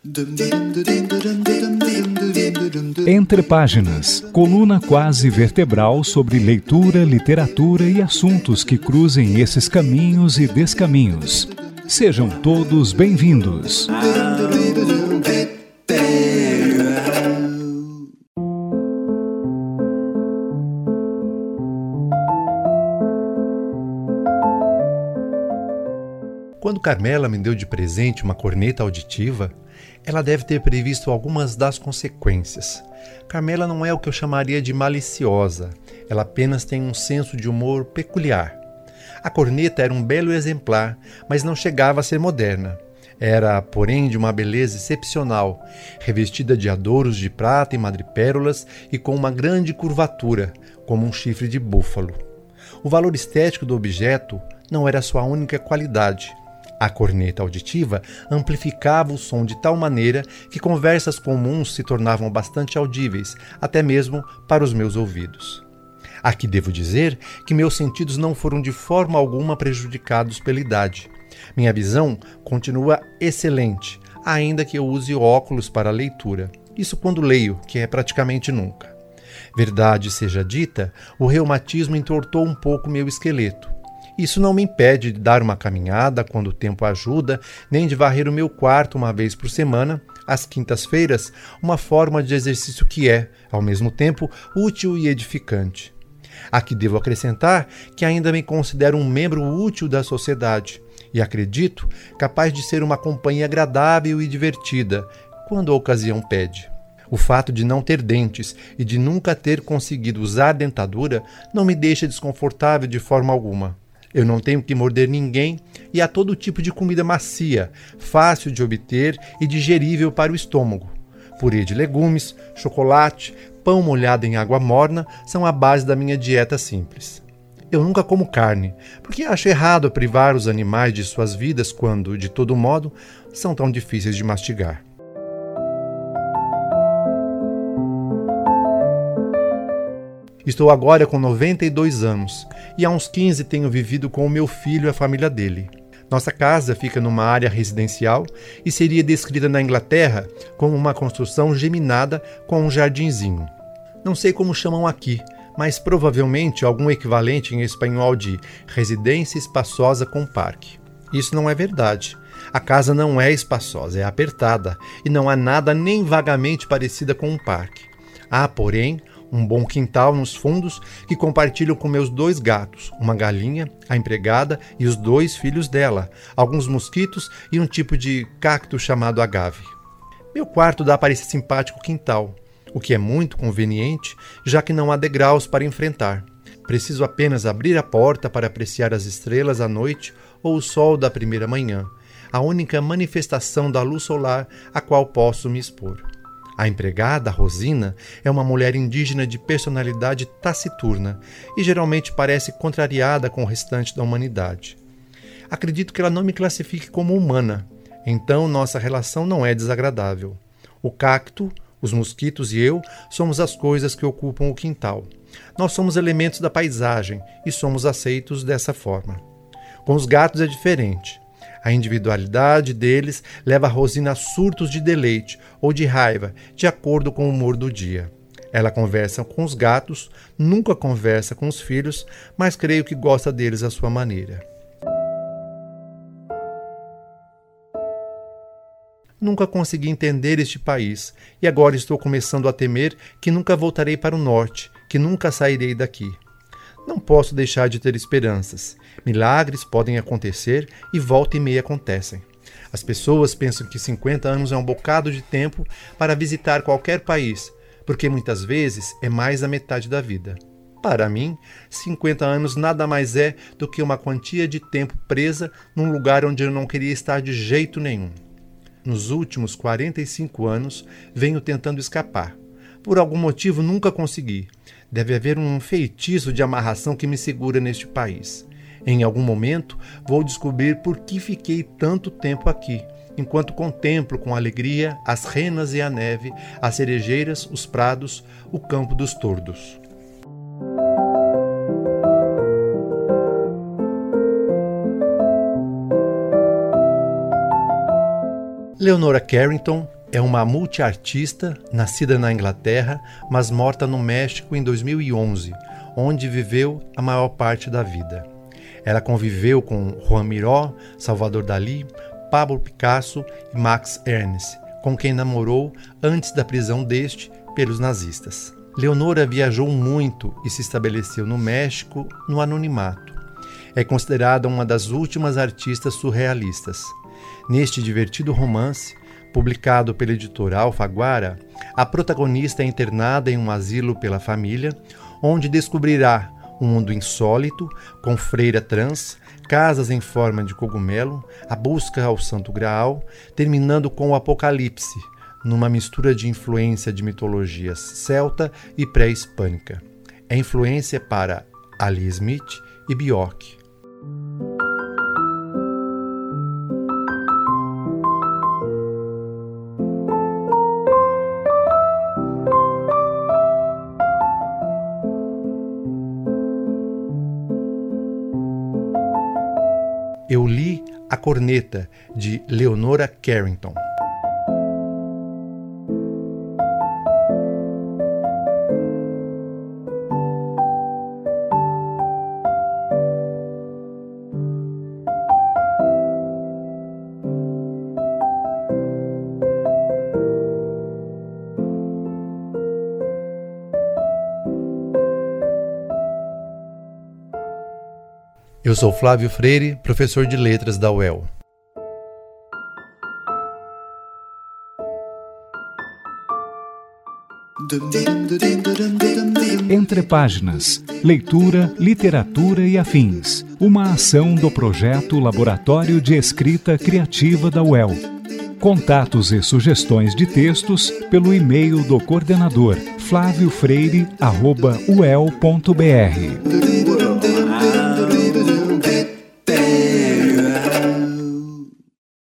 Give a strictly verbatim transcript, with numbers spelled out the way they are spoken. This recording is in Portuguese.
Entre Páginas, coluna quase vertebral sobre leitura, literatura e assuntos que cruzem esses caminhos e descaminhos. Sejam todos bem-vindos. Quando Carmela me deu de presente uma corneta auditiva, ela deve ter previsto algumas das consequências. Carmela não é o que eu chamaria de maliciosa, ela apenas tem um senso de humor peculiar. A corneta era um belo exemplar, mas não chegava a ser moderna. Era, porém, de uma beleza excepcional, revestida de adouros de prata e madrepérolas e com uma grande curvatura, como um chifre de búfalo. O valor estético do objeto não era sua única qualidade. A corneta auditiva amplificava o som de tal maneira que conversas comuns se tornavam bastante audíveis, até mesmo para os meus ouvidos. Aqui devo dizer que meus sentidos não foram de forma alguma prejudicados pela idade. Minha visão continua excelente, ainda que eu use óculos para a leitura. Isso quando leio, que é praticamente nunca. Verdade seja dita, o reumatismo entortou um pouco meu esqueleto. Isso não me impede de dar uma caminhada quando o tempo ajuda, nem de varrer o meu quarto uma vez por semana, às quintas-feiras, uma forma de exercício que é, ao mesmo tempo, útil e edificante. Aqui devo acrescentar que ainda me considero um membro útil da sociedade e acredito capaz de ser uma companhia agradável e divertida, quando a ocasião pede. O fato de não ter dentes e de nunca ter conseguido usar dentadura não me deixa desconfortável de forma alguma. Eu não tenho que morder ninguém e há todo tipo de comida macia, fácil de obter e digerível para o estômago. Purê de legumes, chocolate, pão molhado em água morna são a base da minha dieta simples. Eu nunca como carne, porque acho errado privar os animais de suas vidas quando, de todo modo, são tão difíceis de mastigar. Estou agora com noventa e dois anos e há uns quinze tenho vivido com o meu filho e a família dele. Nossa casa fica numa área residencial e seria descrita na Inglaterra como uma construção geminada com um jardinzinho. Não sei como chamam aqui, mas provavelmente algum equivalente em espanhol de residência espaçosa com parque. Isso não é verdade. A casa não é espaçosa, é apertada e não há nada nem vagamente parecida com um parque. Há, porém, um bom quintal nos fundos que compartilho com meus dois gatos, uma galinha, a empregada e os dois filhos dela, alguns mosquitos e um tipo de cacto chamado agave. Meu quarto dá para esse simpático quintal, o que é muito conveniente, já que não há degraus para enfrentar. Preciso apenas abrir a porta para apreciar as estrelas à noite ou o sol da primeira manhã, a única manifestação da luz solar a qual posso me expor. A empregada, Rosina, é uma mulher indígena de personalidade taciturna e geralmente parece contrariada com o restante da humanidade. Acredito que ela não me classifique como humana, então nossa relação não é desagradável. O cacto, os mosquitos e eu somos as coisas que ocupam o quintal. Nós somos elementos da paisagem e somos aceitos dessa forma. Com os gatos é diferente. A individualidade deles leva a Rosina a surtos de deleite ou de raiva, de acordo com o humor do dia. Ela conversa com os gatos, nunca conversa com os filhos, mas creio que gosta deles à sua maneira. Nunca consegui entender este país e agora estou começando a temer que nunca voltarei para o norte, que nunca sairei daqui. Não posso deixar de ter esperanças. Milagres podem acontecer e volta e meia acontecem. As pessoas pensam que cinquenta anos é um bocado de tempo para visitar qualquer país, porque muitas vezes é mais da metade da vida. Para mim, cinquenta anos nada mais é do que uma quantia de tempo presa num lugar onde eu não queria estar de jeito nenhum. Nos últimos quarenta e cinco anos, venho tentando escapar. Por algum motivo nunca consegui. Deve haver um feitiço de amarração que me segura neste país. Em algum momento, vou descobrir por que fiquei tanto tempo aqui, enquanto contemplo com alegria as renas e a neve, as cerejeiras, os prados, o campo dos tordos. Leonora Carrington é uma multiartista nascida na Inglaterra, mas morta no México em dois mil e onze, onde viveu a maior parte da vida. Ela conviveu com Juan Miró, Salvador Dalí, Pablo Picasso e Max Ernst, com quem namorou antes da prisão deste pelos nazistas. Leonora viajou muito e se estabeleceu no México no anonimato. É considerada uma das últimas artistas surrealistas. Neste divertido romance, publicado pela editora Alfaguara, a protagonista é internada em um asilo pela família, onde descobrirá um mundo insólito, com freira trans, casas em forma de cogumelo, a busca ao Santo Graal, terminando com o apocalipse, numa mistura de influência de mitologias celta e pré-hispânica. É influência para Ali Smith e Bjork. Eu li A Corneta, de Leonora Carrington. Eu sou Flávio Freire, professor de Letras da U E L. Entre Páginas, Leitura, Literatura e Afins. Uma ação do projeto Laboratório de Escrita Criativa da U E L. Contatos e sugestões de textos pelo e-mail do coordenador flávio freire arroba u e l ponto b r.